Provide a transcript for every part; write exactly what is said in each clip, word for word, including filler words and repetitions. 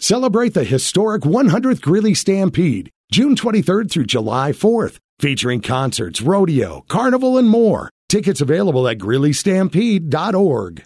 Celebrate the historic one hundredth Greeley Stampede, June twenty-third through July fourth, featuring concerts, rodeo, carnival, and more. Tickets available at greeley stampede dot org.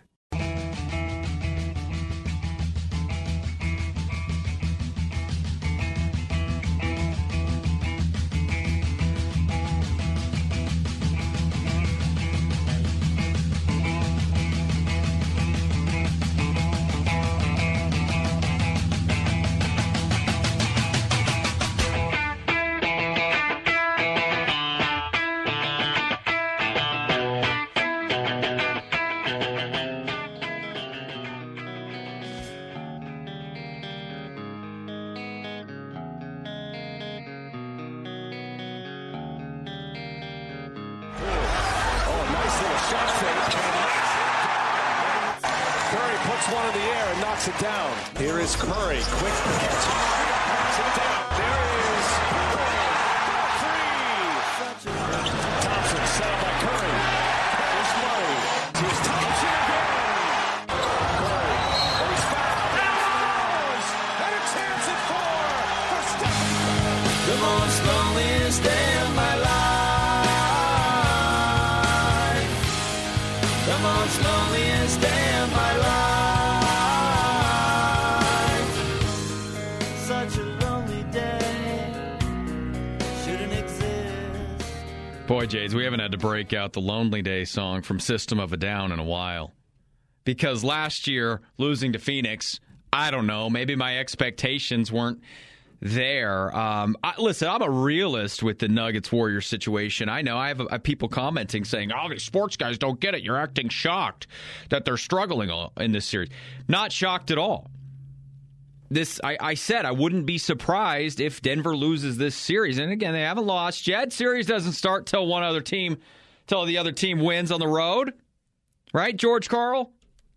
Boy, Jades, we haven't had to break out the Lonely Day song from System of a Down in a while. Because last year, losing to Phoenix, I don't know, maybe my expectations weren't there. Um, I, listen, I'm a realist with the Nuggets-Warriors situation. I know I have, I have people commenting saying, oh, these sports guys don't get it. You're acting shocked that they're struggling in this series. Not shocked at all. This, I, I said I wouldn't be surprised if Denver loses this series. And again, they haven't lost yet. Series doesn't start till one other team, till the other team wins on the road. Right, George Karl?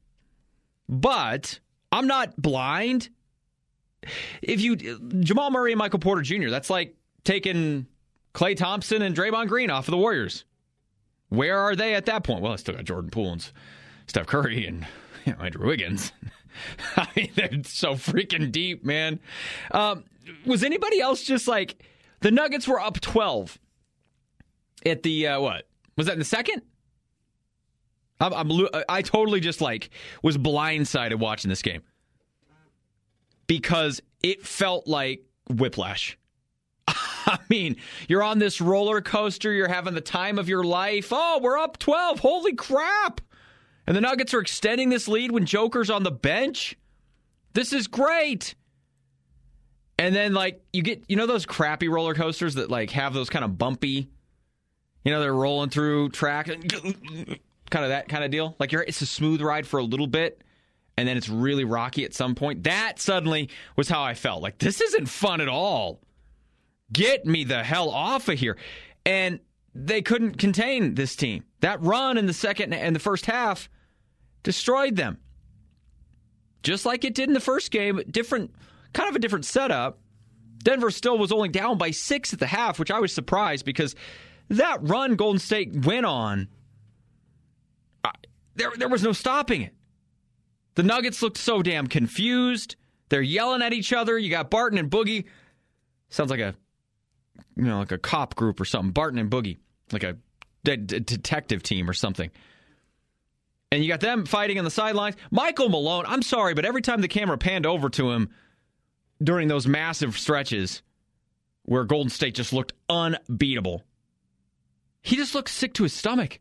But I'm not blind. If you Jamal Murray and Michael Porter Junior, that's like taking Klay Thompson and Draymond Green off of the Warriors. Where are they at that point? Well, I still got Jordan Poole and Steph Curry and you know, Andrew Wiggins. I mean, they're so freaking deep, man. Um, was anybody else just like, the Nuggets were up twelve at the, uh, what? Was that in the second? I'm, I'm, I totally just like was blindsided watching this game because it felt like whiplash. I mean, you're on this roller coaster. You're having the time of your life. Oh, we're up twelve. Holy crap. And the Nuggets are extending this lead when Joker's on the bench. This is great. And then, like, you get, you know those crappy roller coasters that, like, have those kind of bumpy, you know, they're rolling through track, kind of that kind of deal? Like, you're, it's a smooth ride for a little bit, and then it's really rocky at some point. That suddenly was how I felt. Like, this isn't fun at all. Get me the hell off of here. And they couldn't contain this team. That run in the second and the first half destroyed them. Just like it did in the first game, different, kind of a different setup. Denver still was only down by six at the half, which I was surprised because that run Golden State went on, uh, there, there was no stopping it. The Nuggets looked so damn confused. They're yelling at each other. You got Barton and Boogie. Sounds like a, you know, like a cop group or something. Barton and Boogie, like a de- de- detective team or something. And you got them fighting on the sidelines. Michael Malone, I'm sorry, but every time the camera panned over to him during those massive stretches where Golden State just looked unbeatable, he just looked sick to his stomach.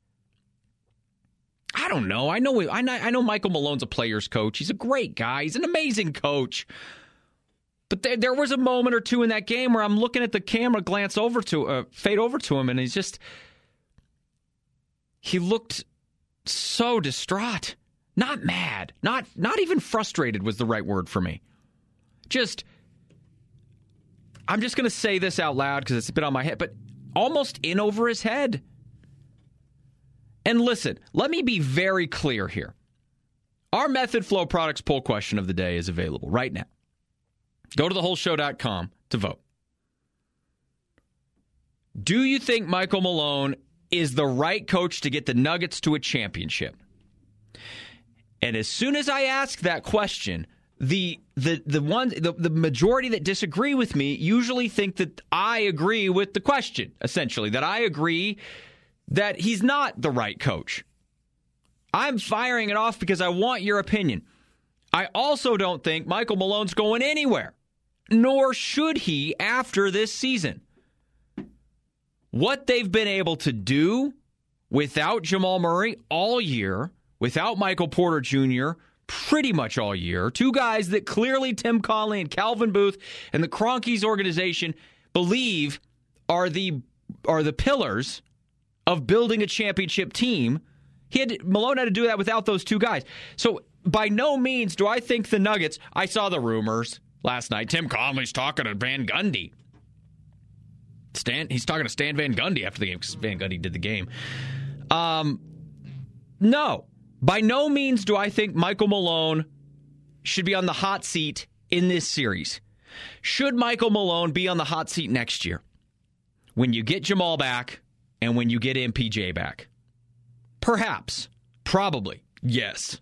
I don't know. I know I know, I know Michael Malone's a player's coach. He's a great guy. He's an amazing coach. But there, there was a moment or two in that game where I'm looking at the camera glance over to, uh, fade over to him, and he's just, he looked so distraught. Not mad. Not not even frustrated was the right word for me. Just, I'm just going to say this out loud because it's been on my head, but almost in over his head. And listen, let me be very clear here. Our Method Flow Products poll question of the day is available right now. Go to the whole show dot com to vote. Do you think Michael Malone is the right coach to get the Nuggets to a championship? And as soon as I ask that question, the the the ones the, the majority that disagree with me usually think that I agree with the question, essentially, that I agree that he's not the right coach. I'm firing it off because I want your opinion. I also don't think Michael Malone's going anywhere, nor should he after this season. What they've been able to do without Jamal Murray all year, without Michael Porter Junior pretty much all year, two guys that clearly Tim Connelly and Calvin Booth and the Kroenkes organization believe are the are the pillars of building a championship team. He had Malone had to do that without those two guys. So by no means do I think the Nuggets, I saw the rumors last night, Tim Connelly's talking to Van Gundy. Stan, he's talking to Stan Van Gundy after the game because Van Gundy did the game. Um, no. By no means do I think Michael Malone should be on the hot seat in this series. Should Michael Malone be on the hot seat next year? When you get Jamal back and when you get M P J back? Perhaps. Probably. Yes.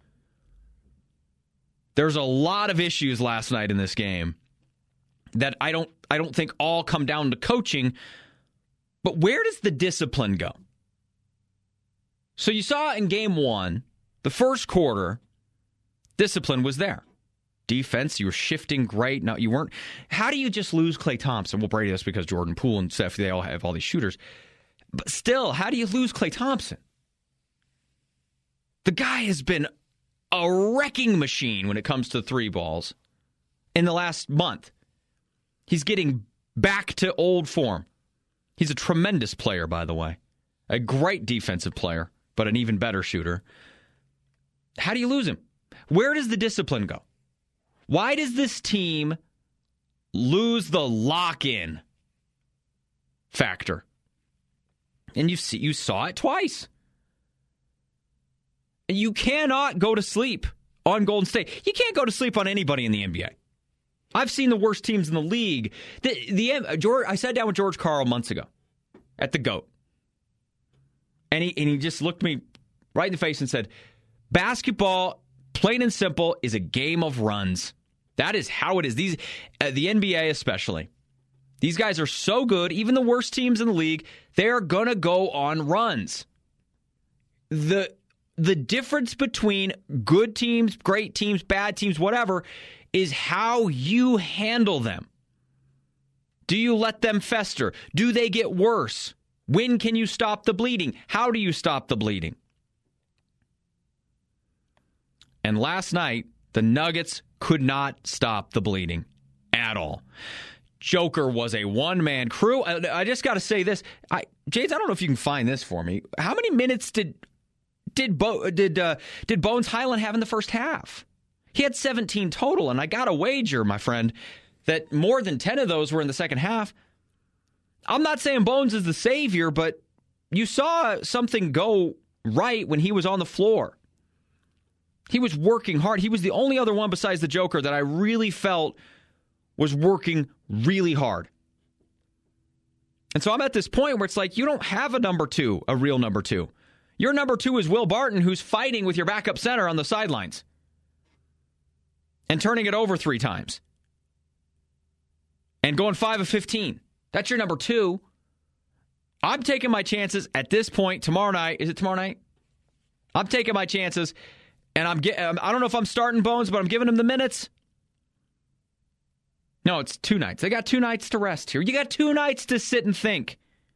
There's a lot of issues last night in this game that I don't I don't think all come down to coaching. But where does the discipline go? So you saw in game one, the first quarter, discipline was there. Defense, you were shifting great. No, you weren't. How do you just lose Klay Thompson? Well, Brady, that's because Jordan Poole and Steph, they all have all these shooters. But still, how do you lose Klay Thompson? The guy has been a wrecking machine when it comes to three balls in the last month. He's getting back to old form. He's a tremendous player, by the way. A great defensive player, but an even better shooter. How do you lose him? Where does the discipline go? Why does this team lose the lock-in factor? And you see, you saw it twice. And you cannot go to sleep on Golden State. You can't go to sleep on anybody in the N B A. I've seen the worst teams in the league. The, the George, I sat down with George Karl months ago at the GOAT. And he, and he just looked me right in the face and said, basketball, plain and simple, is a game of runs. That is how it is. These, uh, the N B A especially. These guys are so good, even the worst teams in the league, they're going to go on runs. The, the difference between good teams, great teams, bad teams, whatever, is how you handle them. Do you let them fester? Do they get worse? When can you stop the bleeding? How do you stop the bleeding? And last night, the Nuggets could not stop the bleeding at all. Joker was a one-man crew. I, I just got to say this. I, James, I don't know if you can find this for me. How many minutes did did Bo, did uh, did Bones Hyland have in the first half? He had seventeen total, and I got a wager, my friend, that more than ten of those were in the second half. I'm not saying Bones is the savior, but you saw something go right when he was on the floor. He was working hard. He was the only other one besides the Joker that I really felt was working really hard. And so I'm at this point where it's like, you don't have a number two, a real number two. Your number two is Will Barton, who's fighting with your backup center on the sidelines and turning it over three times and going five of fifteen. That's your number two. I'm taking my chances at this point tomorrow night. Is it tomorrow night? I'm taking my chances, and I'm get, I don't know if I'm starting Bones, but I'm giving him the minutes. No, it's two nights. They got two nights to rest here. You got two nights to sit and think.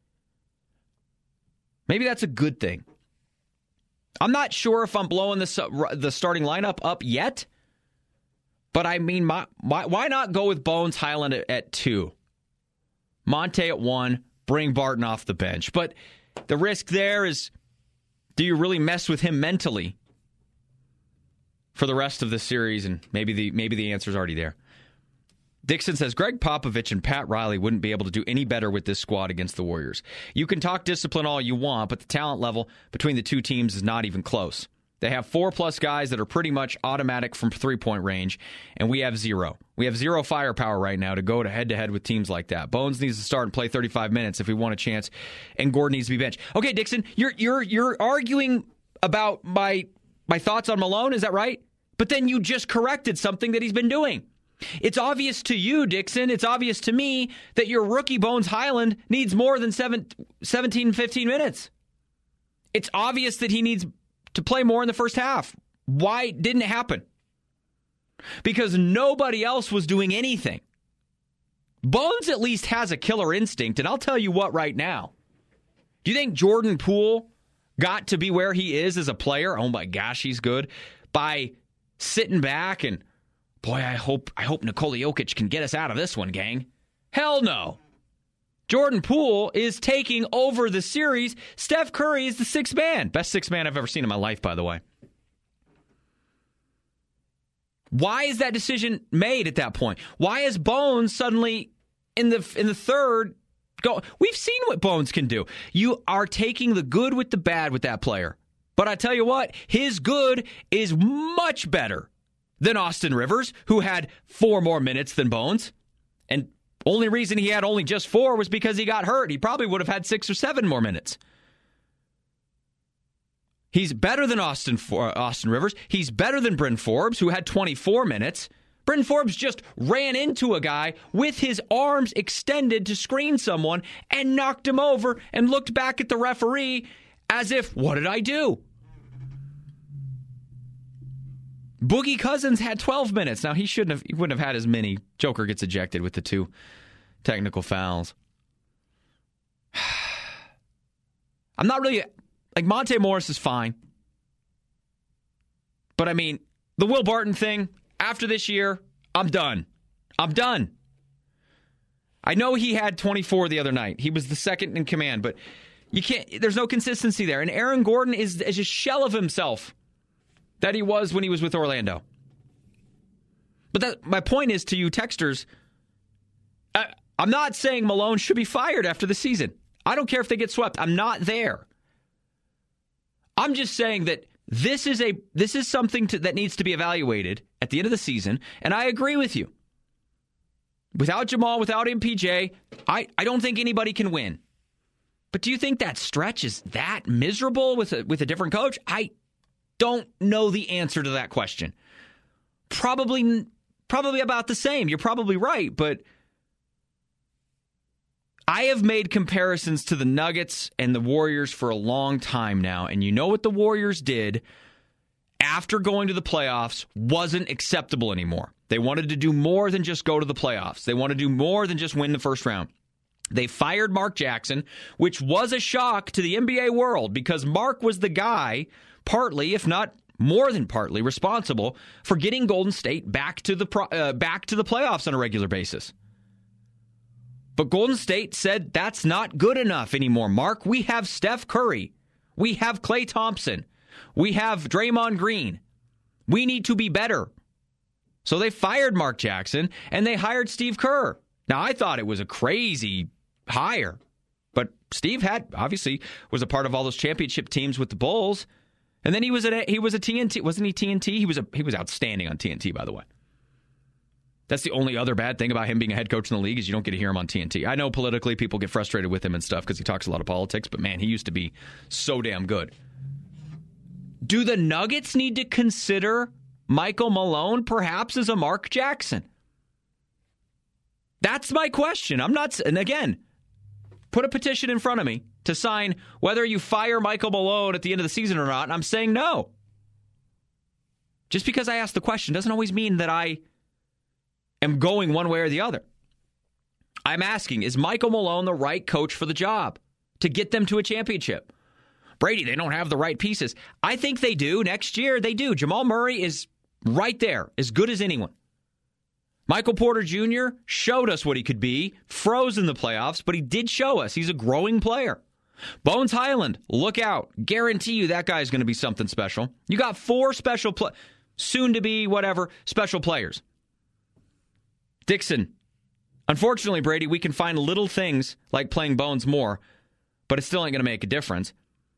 Maybe that's a good thing. I'm not sure if I'm blowing this, uh, the starting lineup up yet, but I mean, my, my, why not go with Bones Hyland at, at two? Monte at one, bring Barton off the bench. But the risk there is, do you really mess with him mentally for the rest of the series? And maybe the maybe the answer's already there. Dixon says, Greg Popovich and Pat Riley wouldn't be able to do any better with this squad against the Warriors. You can talk discipline all you want, but the talent level between the two teams is not even close. They have four-plus guys that are pretty much automatic from three-point range, and we have zero. We have zero firepower right now to go to head-to-head with teams like that. Bones needs to start and play thirty-five minutes if we want a chance, and Gordon needs to be benched. Okay, Dixon, you're you're you're arguing about my my thoughts on Malone, is that right? But then you just corrected something that he's been doing. It's obvious to you, Dixon, it's obvious to me that your rookie Bones Hyland needs more than seven, seventeen, fifteen minutes. It's obvious that he needs to play more in the first half. Why didn't it happen? Because nobody else was doing anything. Bones at least has a killer instinct, and I'll tell you what right now. Do you think Jordan Poole got to be where he is as a player? Oh my gosh, he's good. By sitting back and, boy, I hope I hope Nikola Jokic can get us out of this one, gang. Hell no. Jordan Poole is taking over the series. Steph Curry is the sixth man. Best sixth man I've ever seen in my life, by the way. Why is that decision made at that point? Why is Bones suddenly in the in the third go? We've seen what Bones can do. You are taking the good with the bad with that player. But I tell you what, his good is much better than Austin Rivers, who had four more minutes than Bones. And only reason he had only just four was because he got hurt. He probably would have had six or seven more minutes. He's better than Austin for, Austin Rivers. He's better than Bryn Forbes, who had twenty-four minutes. Bryn Forbes just ran into a guy with his arms extended to screen someone and knocked him over and looked back at the referee as if, what did I do? Boogie Cousins had twelve minutes. Now, he shouldn't have, he wouldn't have had as many. Joker gets ejected with the two technical fouls. I'm not really, like, Monte Morris is fine. But, I mean, the Will Barton thing, after this year, I'm done. I'm done. I know he had twenty-four the other night. He was the second in command, but you can't, there's no consistency there. And Aaron Gordon is, is a shell of himself that he was when he was with Orlando. But that, my point is to you texters, I, I'm not saying Malone should be fired after the season. I don't care if they get swept. I'm not there. I'm just saying that this is a this is something to, that needs to be evaluated at the end of the season, and I agree with you. Without Jamal, without M P J, I, I don't think anybody can win. But do you think that stretch is that miserable with a, with a different coach? I don't know the answer to that question. Probably, probably about the same. You're probably right, but I have made comparisons to the Nuggets and the Warriors for a long time now, and you know what the Warriors did after going to the playoffs wasn't acceptable anymore. They wanted to do more than just go to the playoffs. They wanted to do more than just win the first round. They fired Mark Jackson, which was a shock to the N B A world because Mark was the guy, partly, if not more than partly, responsible for getting Golden State back to the pro, uh, back to the playoffs on a regular basis. But Golden State said that's not good enough anymore, Mark. We have Steph Curry. We have Klay Thompson. We have Draymond Green. We need to be better. So they fired Mark Jackson, and they hired Steve Kerr. Now, I thought it was a crazy hire, but Steve had, obviously, was a part of all those championship teams with the Bulls. And then he was a he was a T N T, wasn't he T N T? He was a he was outstanding on T N T, by the way. That's the only other bad thing about him being a head coach in the league is you don't get to hear him on T N T. I know politically people get frustrated with him and stuff because he talks a lot of politics, but man, he used to be so damn good. Do the Nuggets need to consider Michael Malone perhaps as a Mark Jackson? That's my question. I'm not, and again, put a petition in front of me to sign whether you fire Michael Malone at the end of the season or not, and I'm saying no. Just because I asked the question doesn't always mean that I am going one way or the other. I'm asking, is Michael Malone the right coach for the job to get them to a championship? Brady, they don't have the right pieces. I think they do. Next year, they do. Jamal Murray is right there, as good as anyone. Michael Porter Junior showed us what he could be, froze in the playoffs, but he did show us he's a growing player. Bones Hyland, look out. Guarantee you that guy's going to be something special. You got four special, pl- soon to be whatever, special players. Dixon, unfortunately, Brady, we can find little things like playing Bones more, but it still ain't going to make a difference.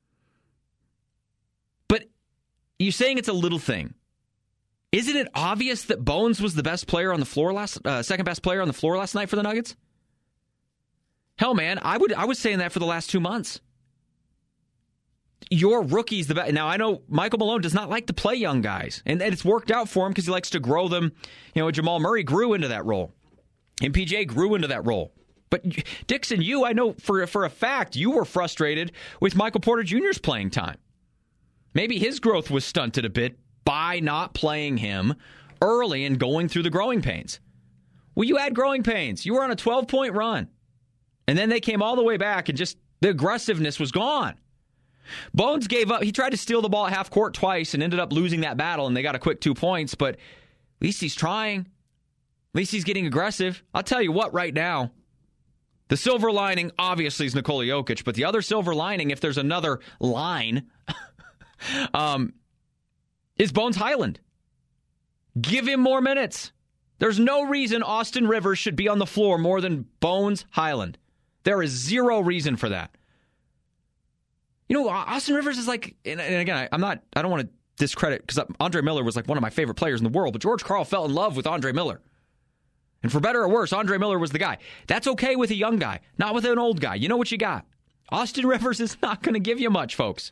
But you're saying it's a little thing. Isn't it obvious that Bones was the best player on the floor last, uh, second best player on the floor last night for the Nuggets? Hell, man, I would I was saying that for the last two months. your rookie's the best. Now, I know Michael Malone does not like to play young guys, and, and it's worked out for him because he likes to grow them. You know, Jamal Murray grew into that role, and P J grew into that role. But Dixon, you, I know for, for a fact, you were frustrated with Michael Porter Junior's playing time. Maybe his growth was stunted a bit by not playing him early and going through the growing pains. Well, you had growing pains. You were on a twelve-point run. And then they came all the way back, and just the aggressiveness was gone. Bones gave up. He tried to steal the ball at half court twice and ended up losing that battle, and they got a quick two points. But at least he's trying. At least he's getting aggressive. I'll tell you what right now. The silver lining, obviously, is Nikola Jokic. But the other silver lining, if there's another line, um, is Bones Hyland. Give him more minutes. There's no reason Austin Rivers should be on the floor more than Bones Hyland. There is zero reason for that. You know, Austin Rivers is like, and, and again, I, I'm not, I don't want to discredit, because Andre Miller was like one of my favorite players in the world, but George Karl fell in love with Andre Miller. And for better or worse, Andre Miller was the guy. That's okay with a young guy, not with an old guy. You know what you got. Austin Rivers is not going to give you much, folks.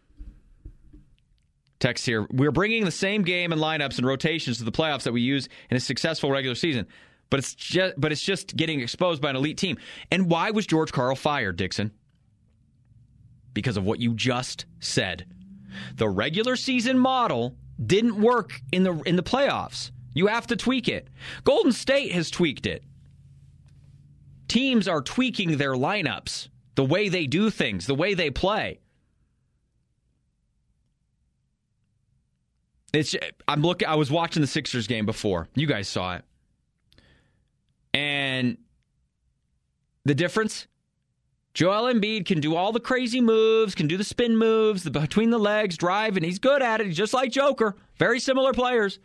Text here. We're bringing the same game and lineups and rotations to the playoffs that we use in a successful regular season, but it's just but it's just getting exposed by an elite team. And why was George Karl fired, Dixon? Because of what you just said. The regular season model didn't work in the in the playoffs. You have to tweak it. Golden State has tweaked it. Teams are tweaking their lineups, the way they do things, the way they play. It's I'm looking. I was watching the Sixers game before. You guys saw it. And the difference? Joel Embiid can do all the crazy moves, can do the spin moves, the between the legs, drive, and he's good at it. He's just like Joker. Very similar players.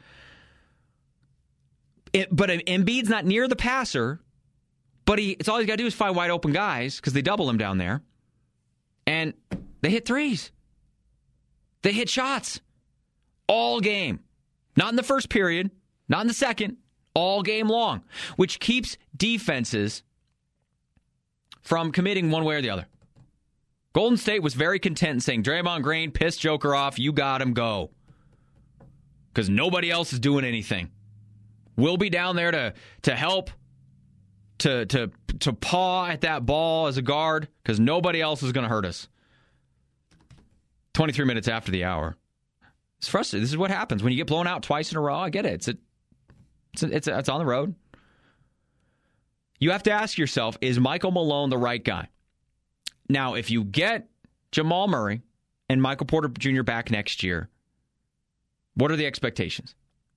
It, but Embiid's not near the passer, but he it's all he's got to do is find wide open guys because they double him down there. And they hit threes. They hit shots. All game. Not in the first period, not in the second, all game long, which keeps defenses from committing one way or the other. Golden State was very content in saying, Draymond Green, piss Joker off, you got him, go. Because nobody else is doing anything. We'll be down there to to help, to, to, to paw at that ball as a guard, because nobody else is going to hurt us. twenty-three minutes after the hour. It's frustrating. This is what happens when you get blown out twice in a row. I get it. It's a, it's a, it's, a, it's on the road. You have to ask yourself, is Michael Malone the right guy? Now, if you get Jamal Murray and Michael Porter Junior back next year, what are the expectations?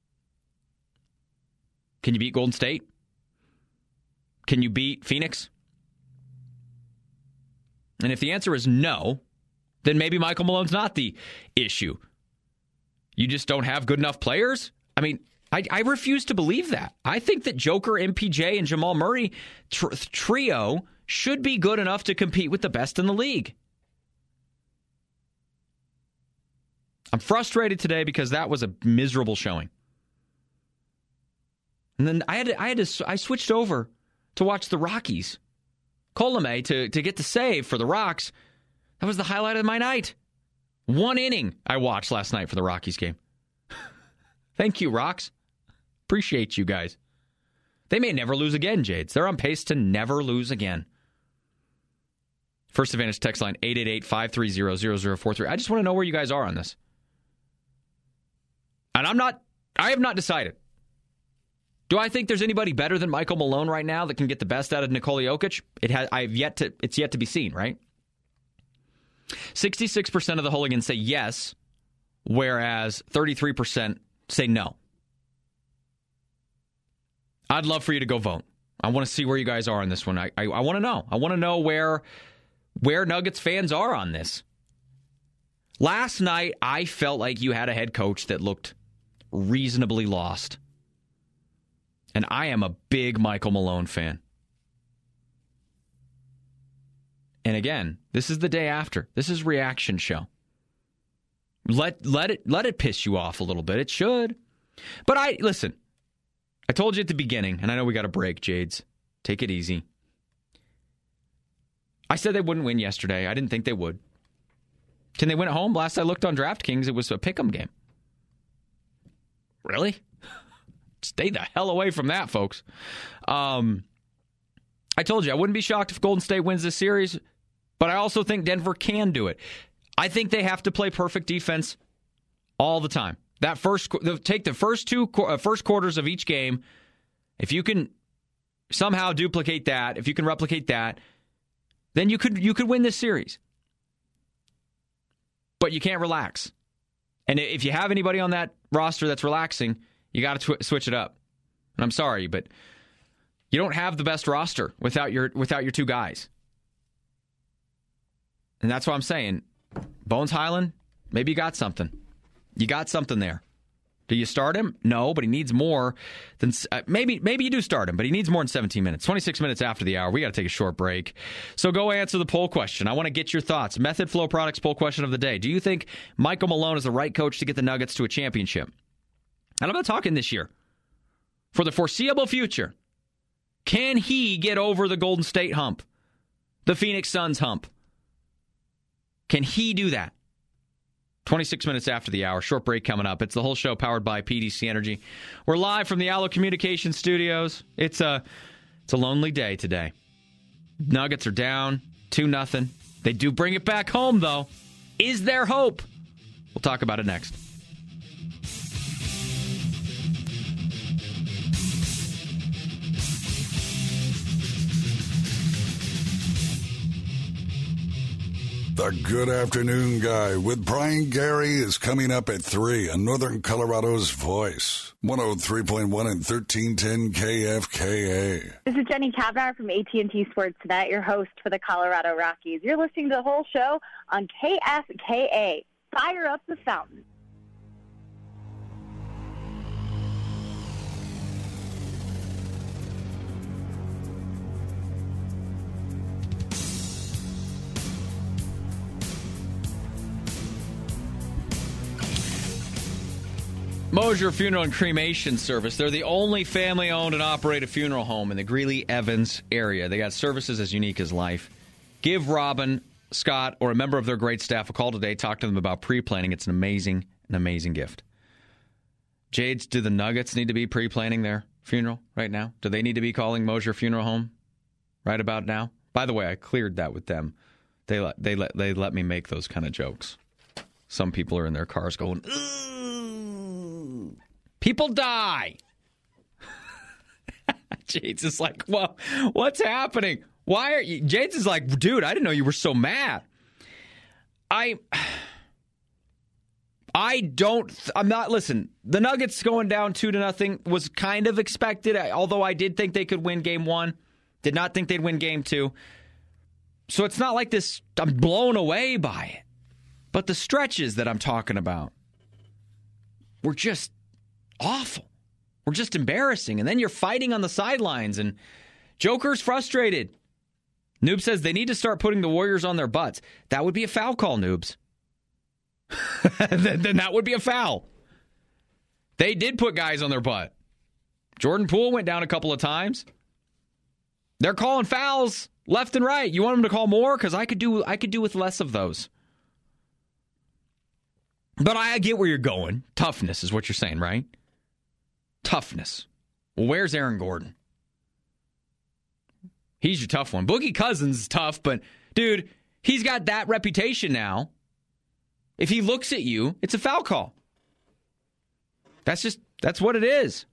Can you beat Golden State? Can you beat Phoenix? And if the answer is no, then maybe Michael Malone's not the issue. You just don't have good enough players? I mean, I, I refuse to believe that. I think that Joker, M P J, and Jamal Murray tr- trio should be good enough to compete with the best in the league. I'm frustrated today because that was a miserable showing. And then I had to, I had to, I switched over to watch the Rockies. Colomé to, to get the save for the Rocks. That was the highlight of my night. One inning I watched last night for the Rockies game. Thank you, Rocks. Appreciate you guys. They may never lose again, Jades. They're on pace to never lose again. First Advantage text line eight eight eight, five three zero, zero zero four three. I just want to know where you guys are on this. And I'm not, I have not decided. Do I think there's anybody better than Michael Malone right now that can get the best out of Nikola Jokic? It has, I've yet to, it's yet to be seen, right? sixty-six percent of the hooligans say yes, whereas thirty-three percent say no. I'd love for you to go vote. I want to see where you guys are on this one. I, I, I want to know. I want to know where, where Nuggets fans are on this. Last night, I felt like you had a head coach that looked reasonably lost. And I am a big Michael Malone fan. And again, this is the day after. This is reaction show. Let let it let it piss you off a little bit. It should. But I listen. I told you at the beginning, and I know we got a break, Jades. Take it easy. I said they wouldn't win yesterday. I didn't think they would. Can they win at home? Last I looked on DraftKings, it was a pick'em game. Really? Stay the hell away from that, folks. Um, I told you, I wouldn't be shocked if Golden State wins this series, but I also think Denver can do it. I think they have to play perfect defense all the time. That first, take the first two uh, first quarters of each game. If you can somehow duplicate that, if you can replicate that, then you could you could win this series. But you can't relax. And if you have anybody on that roster that's relaxing, you got to tw- switch it up. And I'm sorry, but you don't have the best roster without your without your two guys. And that's what I'm saying. Bones Highland, maybe you got something. You got something there. Do you start him? No, but he needs more than uh, maybe. Maybe you do start him, but he needs more than seventeen minutes. twenty-six minutes after the hour. We got to take a short break. So go answer the poll question. I want to get your thoughts. Method Flow Products poll question of the day. Do you think Michael Malone is the right coach to get the Nuggets to a championship? And I'm not talking this year. For the foreseeable future, can he get over the Golden State hump? The Phoenix Suns hump? Can he do that? twenty-six minutes after the hour. Short break coming up. It's the whole show powered by P D C Energy. We're live from the Allo Communications Studios. It's a, it's a lonely day today. Nuggets are down two nothing. They do bring it back home, though. Is there hope? We'll talk about it next. The Good Afternoon Guy with Brian Gary is coming up at three on Northern Colorado's Voice. one oh three point one and thirteen ten K F K A. This is Jenny Kavnar from A T and T Sportsnet, your host for the Colorado Rockies. You're listening to the whole show on K F K A. Fire up the fountain. Mosier Funeral and Cremation Service. They're the only family-owned and operated funeral home in the Greeley-Evans area. They got services as unique as life. Give Robin, Scott, or a member of their great staff a call today. Talk to them about pre-planning. It's an amazing, an amazing gift. Jades, do the Nuggets need to be pre-planning their funeral right now? Do they need to be calling Mosier Funeral Home right about now? By the way, I cleared that with them. They let they let they let me make those kind of jokes. Some people are in their cars going, ugh. People die. Jades is like, well, what's happening? Why are you? Jades is like, dude, I didn't know you were so mad. I, I don't, I'm not, listen, the Nuggets going down two to nothing was kind of expected, although I did think they could win game one. Did not think they'd win game two. So it's not like this, I'm blown away by it. But the stretches that I'm talking about were just awful. We're just embarrassing. And then you're fighting on the sidelines, and Joker's frustrated. Noob says they need to start putting the Warriors on their butts. That would be a foul call, Noobs. then, then that would be a foul. They did put guys on their butt. Jordan Poole went down a couple of times. They're calling fouls left and right. You want them to call more? Because I could do I could do with less of those. But I get where you're going. Toughness is what you're saying, right? Toughness. Well, where's Aaron Gordon? He's your tough one. Boogie Cousins is tough, but, dude, he's got that reputation now. If he looks at you, it's a foul call. That's just, that's what it is.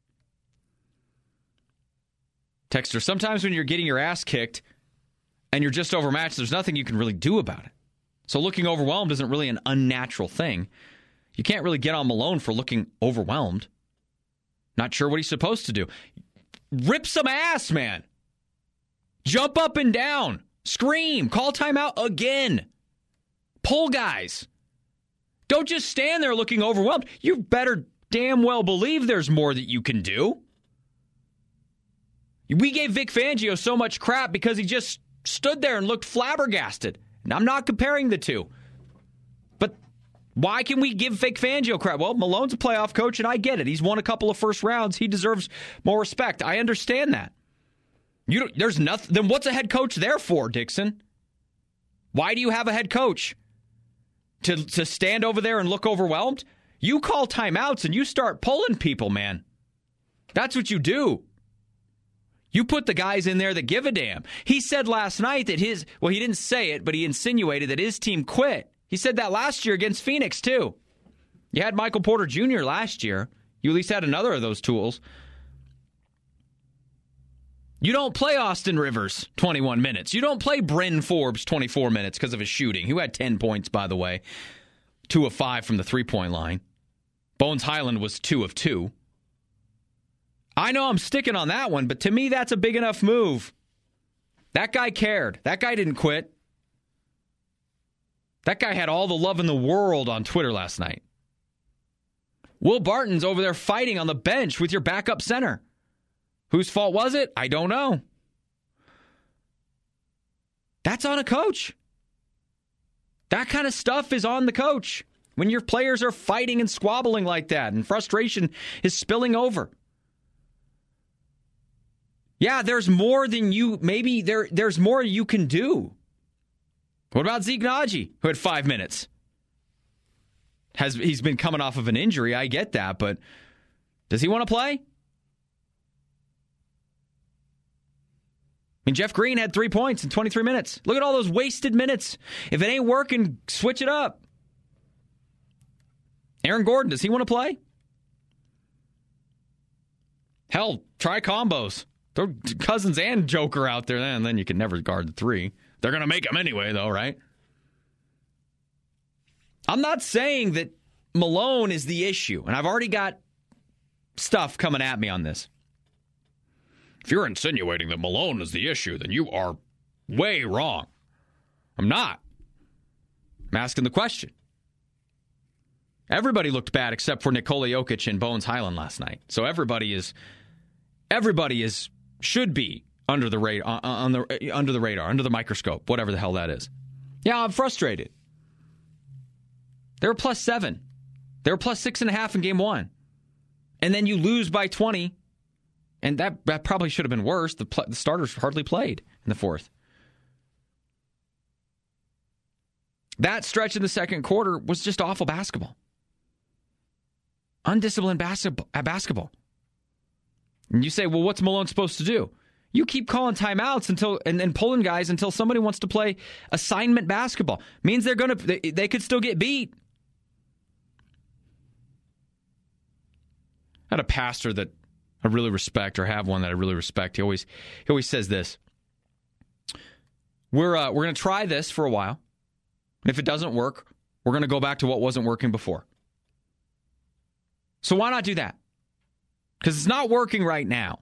Texter, sometimes when you're getting your ass kicked and you're just overmatched, there's nothing you can really do about it. So looking overwhelmed isn't really an unnatural thing. You can't really get on Malone for looking overwhelmed. Not sure what he's supposed to do. Rip some ass, man. Jump up and down. Scream. Call timeout again. Pull guys. Don't just stand there looking overwhelmed. You better damn well believe there's more that you can do. We gave Vic Fangio so much crap because he just stood there and looked flabbergasted. And I'm not comparing the two. But why can we give Vic Fangio crap? Well, Malone's a playoff coach, and I get it. He's won a couple of first rounds. He deserves more respect. I understand that. You don't, there's nothing. Then what's a head coach there for, Dixon? Why do you have a head coach? to, to stand over there and look overwhelmed? You call timeouts and you start pulling people, man. That's what you do. You put the guys in there that give a damn. He said last night that his, well, he didn't say it, but he insinuated that his team quit. He said that last year against Phoenix, too. You had Michael Porter Junior last year. You at least had another of those tools. You don't play Austin Rivers twenty-one minutes. You don't play Bryn Forbes twenty-four minutes because of his shooting, who had ten points, by the way. Two of five from the three-point line. Bones Highland was two of two. I know I'm sticking on that one, but to me, that's a big enough move. That guy cared. That guy didn't quit. That guy had all the love in the world on Twitter last night. Will Barton's over there fighting on the bench with your backup center. Whose fault was it? I don't know. That's on a coach. That kind of stuff is on the coach. When your players are fighting and squabbling like that and frustration is spilling over. Yeah, there's more than you, maybe there. there's more you can do. What about Zeke Naji, who had five minutes? Has He's been coming off of an injury, I get that, but does he want to play? I mean, Jeff Green had three points in twenty-three minutes. Look at all those wasted minutes. If it ain't working, switch it up. Aaron Gordon, does he want to play? Hell, try combos. Throw Cousins and Joker out there, and then you can never guard the three. They're going to make them anyway, though, right? I'm not saying that Malone is the issue, and I've already got stuff coming at me on this. If you're insinuating that Malone is the issue, then you are way wrong. I'm not. I'm asking the question. Everybody looked bad except for Nikola Jokic and Bones Highland last night. So everybody is, everybody is, should be under the radar, on the under the radar, under the microscope, whatever the hell that is. Yeah, I'm frustrated. They were plus seven. They were plus six and a half in game one, and then you lose by twenty. And that, that probably should have been worse. The, pl- the starters hardly played in the fourth. That stretch in the second quarter was just awful basketball. Undisciplined bas- basketball. And you say, well, what's Malone supposed to do? You keep calling timeouts until and, and pulling guys until somebody wants to play assignment basketball. Means they're gonna they, they could still get beat. I had a pastor that I really respect, or have one that I really respect. He always he always says this. We're uh, we're going to try this for a while. And if it doesn't work, we're going to go back to what wasn't working before. So why not do that? Because it's not working right now.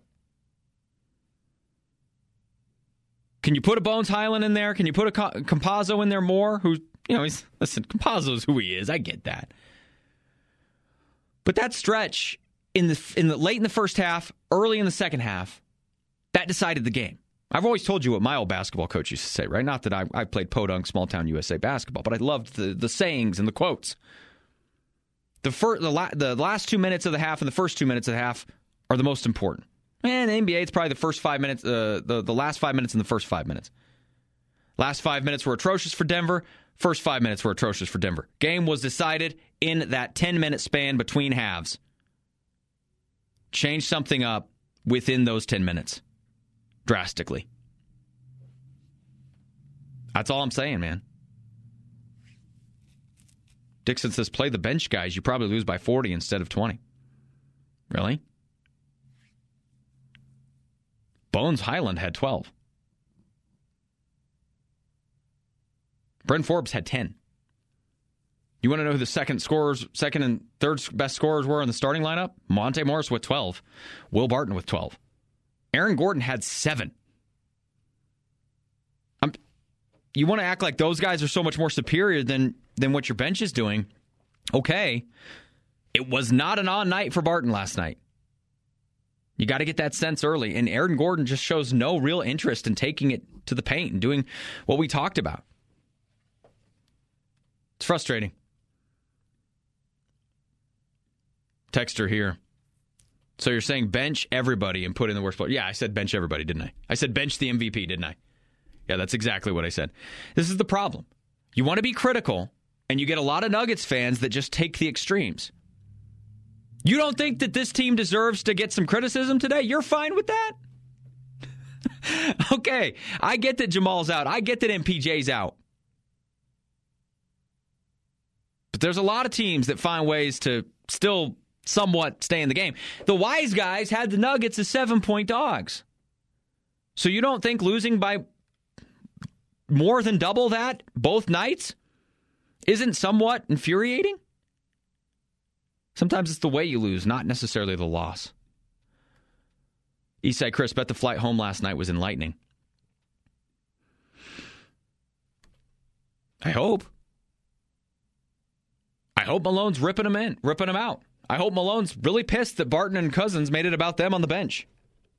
Can you put a Bones Highland in there? Can you put a Campazzo in there more? Who, you know, he's listen, Campazzo's who he is. I get that. But that stretch in the in the late in the first half, early in the second half, that decided the game. I've always told you what my old basketball coach used to say, right? Not that I, I played podunk, small town U S A basketball, but I loved the, the sayings and the quotes. The, first, the, la- the last two minutes of the half and the first two minutes of the half are the most important. And the N B A, it's probably the first five minutes, uh, the, the last five minutes and the first five minutes. Last five minutes were atrocious for Denver. First five minutes were atrocious for Denver. Game was decided in that ten-minute span between halves. Change something up within those ten minutes. Drastically. That's all I'm saying, man. Dixon says, play the bench guys. You probably lose by forty instead of twenty. Really? Bones Highland had twelve. Bryn Forbes had ten. You want to know who the second scorers, second and third best scorers were in the starting lineup? Monte Morris with twelve. Will Barton with twelve. Aaron Gordon had seven. I'm, you want to act like those guys are so much more superior than, than what your bench is doing. Okay. It was not an on night for Barton last night. You got to get that sense early. And Aaron Gordon just shows no real interest in taking it to the paint and doing what we talked about. It's frustrating. Texter here. So you're saying bench everybody and put in the worst player. Yeah, I said bench everybody, didn't I? I said bench the M V P, didn't I? Yeah, that's exactly what I said. This is the problem. You want to be critical, And you get a lot of Nuggets fans that just take the extremes. You don't think that this team deserves to get some criticism today? You're fine with that? Okay, I get that Jamal's out. I get that M P J's out. But there's a lot of teams that find ways to still somewhat stay in the game. The wise guys had the Nuggets as seven-point dogs. So you don't think losing by more than double that both nights isn't somewhat infuriating? Sometimes it's the way you lose, not necessarily the loss. Eastside Chris, bet the flight home last night was enlightening. I hope. I hope Malone's ripping them in, ripping them out. I hope Malone's really pissed that Barton and Cousins made it about them on the bench.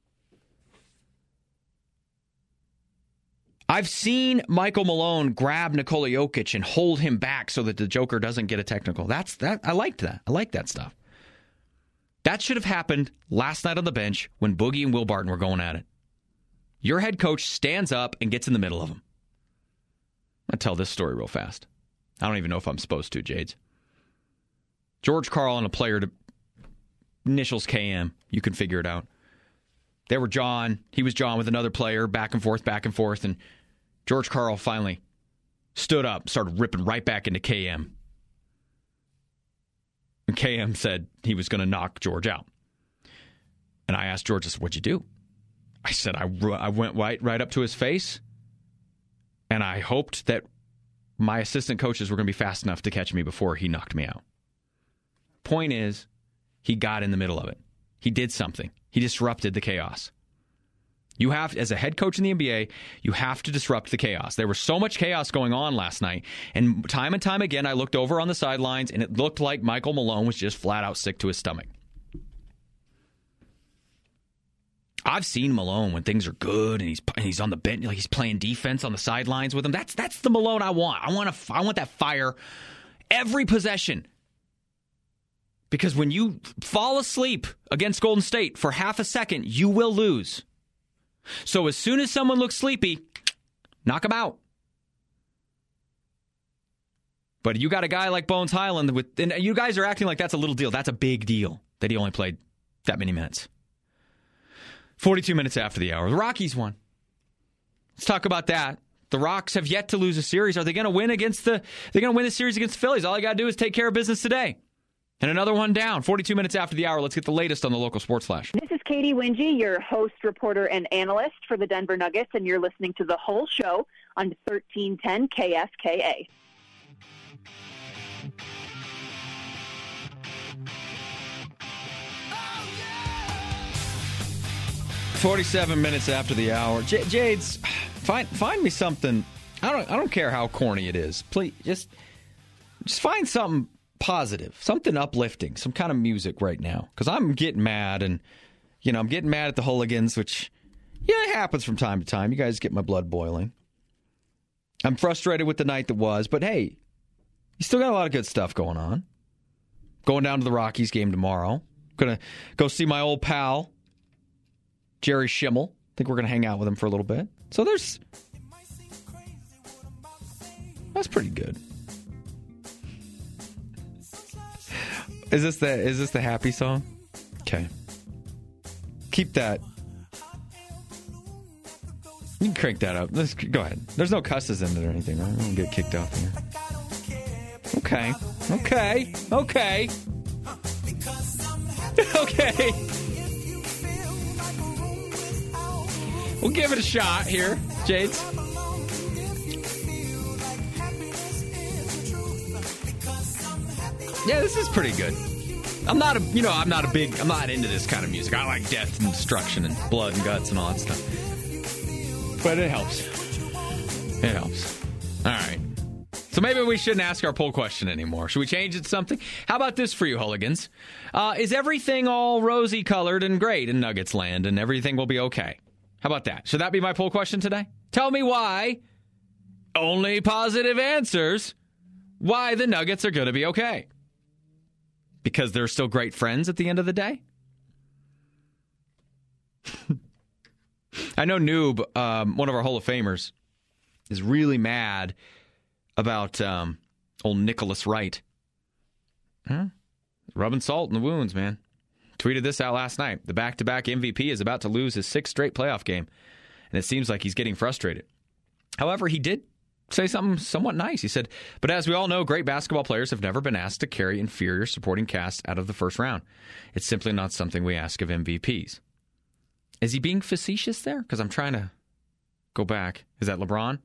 I've seen Michael Malone grab Nikola Jokic and hold him back so that the Joker doesn't get a technical. That's that. I liked that. I like that stuff. That should have happened last night on the bench when Boogie and Will Barton were going at it. Your head coach stands up and gets in the middle of them. I'll tell this story real fast. I don't even know if I'm supposed to, Jades. George Karl and a player to initials K M. You can figure it out. They were John. He was John with another player, back and forth, back and forth. And George Karl finally stood up, started ripping right back into K M. And K M said he was going to knock George out. And I asked George, I said, what'd you do? I said, I, I went right, right up to his face, and I hoped that my assistant coaches were going to be fast enough to catch me before he knocked me out. Point is, he got in the middle of it. He did something. He disrupted the chaos. You have, as a head coach in the N B A, you have to disrupt the chaos. There was so much chaos going on last night, and time and time again, I looked over on the sidelines, and it looked like Michael Malone was just flat out sick to his stomach. I've seen Malone when things are good, and he's and he's on the bench, like he's playing defense on the sidelines with him. That's that's the Malone I want. I want to I want that fire every possession. Because when you fall asleep against Golden State for half a second, you will lose. So as soon as someone looks sleepy, knock them out. But you got a guy like Bones Highland, with, and you guys are acting like that's a little deal. That's a big deal that he only played that many minutes. forty-two minutes after the hour. The Rockies won. Let's talk about that. The Rocks have yet to lose a series. Are they going to win against the? They're going to win the series against the Phillies. All you got to do is take care of business today. And another one down. forty-two minutes after the hour. Let's get the latest on the local sports flash. This is Katie Wingy, your host, reporter, and analyst for the Denver Nuggets, and you're listening to the whole show on thirteen ten K S K A. forty-seven minutes after the hour. J- Jades, find find me something. I don't I don't care how corny it is. Please just just find something positive, something uplifting, some kind of music right now. Because I'm getting mad, and you know I'm getting mad at the hooligans, which yeah it happens from time to time. You guys get my blood boiling. I'm frustrated with the night that was, but hey, you still got a lot of good stuff going on. Going down to the Rockies game tomorrow. Gonna go see my old pal Jerry Schimmel. I think we're going to hang out with him for a little bit. So there's... That's pretty good. Is this the is this the happy song? Okay. Keep that. You can crank that up. Let's go ahead. There's no cusses in it or anything, right? I don't get kicked off here. Okay. Okay. Okay. Okay. We'll give it a shot here, Jades. Yeah, this is pretty good. I'm not a, you know, I'm not a big, I'm not into this kind of music. I like death and destruction and blood and guts and all that stuff. But it helps. It helps. All right. So maybe we shouldn't ask our poll question anymore. Should we change it to something? How about this for you, hooligans? Uh, is everything all rosy colored and great in Nuggets land and everything will be okay? How about that? Should that be my poll question today? Tell me why, only positive answers, why the Nuggets are going to be okay. Because they're still great friends at the end of the day? I know Noob, um, one of our Hall of Famers, is really mad about um, Old Nicholas Wright. Huh? Rubbing salt in the wounds, man. Tweeted this out last night. The back-to-back M V P is about to lose his sixth straight playoff game, and it seems like he's getting frustrated. However, he did say something somewhat nice. He said, but as we all know, great basketball players have never been asked to carry inferior supporting cast out of the first round. It's simply not something we ask of M V Ps. Is he being facetious there? Because I'm trying to go back. Is that LeBron?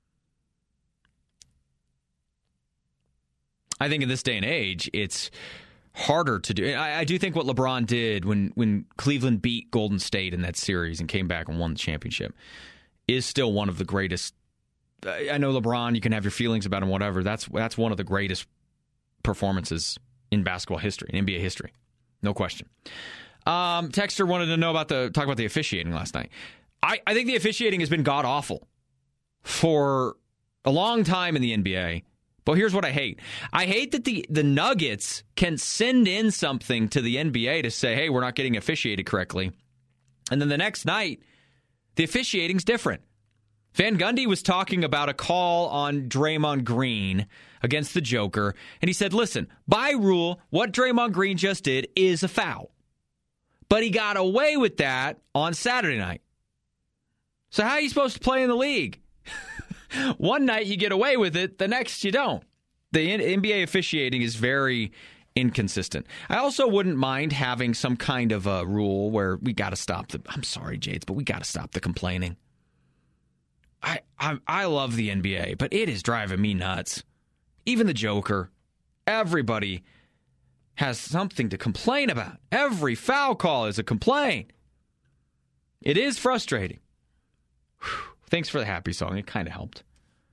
I think in this day and age, it's harder to do. I, I do think what LeBron did when, when Cleveland beat Golden State in that series and came back and won the championship is still one of the greatest. I know LeBron, you can have your feelings about him, whatever. That's that's one of the greatest performances in basketball history, in N B A history. No question. Um, Texter wanted to know about the talk about the officiating last night. I, I think the officiating has been god-awful for a long time in the N B A. But here's what I hate. I hate that the, the Nuggets can send in something to the N B A to say, hey, we're not getting officiated correctly. And then the next night, the officiating's different. Van Gundy was talking about a call on Draymond Green against the Joker, and he said, listen, by rule, what Draymond Green just did is a foul. But he got away with that on Saturday night. So how are you supposed to play in the league? One night you get away with it, the next you don't. The N B A officiating is very inconsistent. I also wouldn't mind having some kind of a rule where we got to stop the, I'm sorry, Jades, but we got to stop the complaining. I, I I love the N B A, but it is driving me nuts. Even the Joker. Everybody has something to complain about. Every foul call is a complaint. It is frustrating. Whew. Thanks for the happy song. It kind of helped.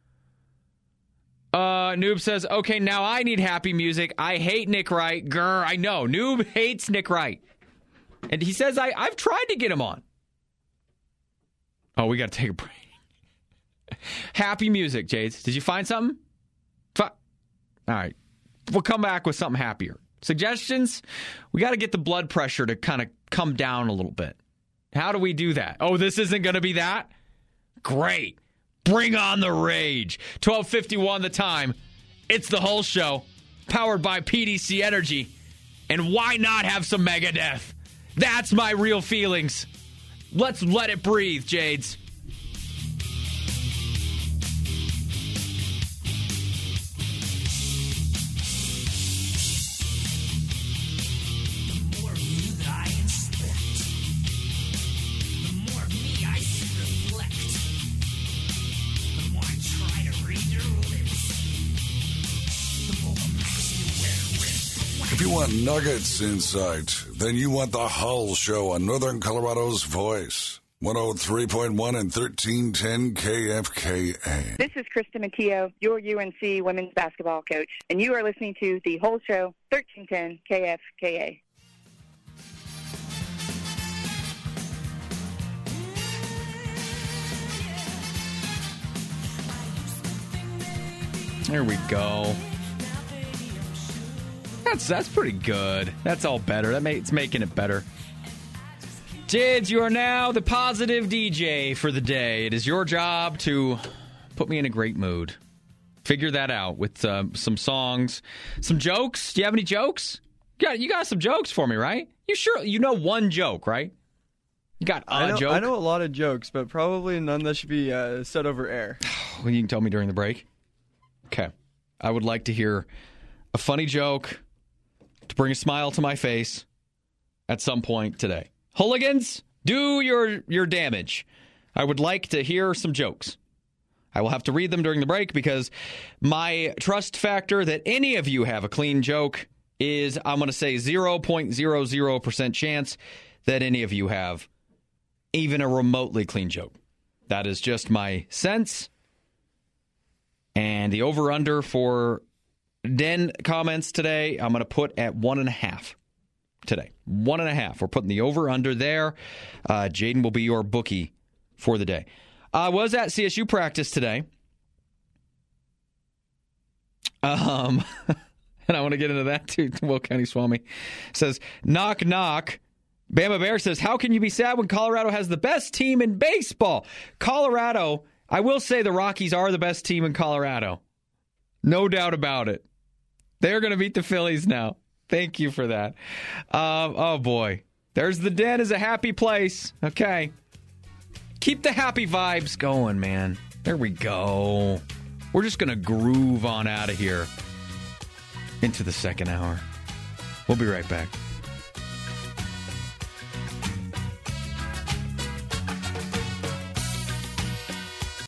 Uh, Noob says, okay, now I need happy music. I hate Nick Wright. Grr, I know. Noob hates Nick Wright. And he says, I, I've tried to get him on. Oh, we got to take a break. Happy music, Jades. Did you find something? F- All right. We'll come back with something happier. Suggestions? We got to get the blood pressure to kind of come down a little bit. How do we do that? Oh, this isn't going to be that? Great. Bring on the rage. twelve fifty-one the time. It's the whole show. Powered by P D C Energy. And why not have some Megadeth? That's my real feelings. Let's let it breathe, Jades. If you want Nuggets insight, then you want the Hull Show on Northern Colorado's Voice. one oh three point one and thirteen ten K F K A. This is Krista Matteo, your U N C women's basketball coach, and you are listening to the Whole Show, thirteen ten K F K A. There we go. That's that's pretty good. That's all better. That may, it's making it better. Jids, you are now the positive D J for the day. It is your job to put me in a great mood. Figure that out with uh, some songs, some jokes. Do you have any jokes? You got, you got some jokes for me, right? You sure you know one joke, right? You got a I know, joke? I know a lot of jokes, but probably none that should be uh, said over air. Well, you can tell me during the break. Okay. I would like to hear a funny joke to bring a smile to my face at some point today. Hooligans, do your your damage. I would like to hear some jokes. I will have to read them during the break because my trust factor that any of you have a clean joke is, I'm going to say, zero point zero zero percent chance that any of you have even a remotely clean joke. That is just my sense. And the over-under for Den comments today, I'm going to put at one and a half today. One and a half. We're putting the over-under there. Uh, Jaden will be your bookie for the day. I was at C S U practice today. Um, and I want to get into that too. Will County Swami says, knock, knock. Bama Bear says, how can you be sad when Colorado has the best team in baseball? Colorado, I will say the Rockies are the best team in Colorado. No doubt about it. They're going to beat the Phillies now. Thank you for that. Uh, oh, boy. There's the Den is a happy place. Okay. Keep the happy vibes going, man. There we go. We're just going to groove on out of here into the second hour. We'll be right back.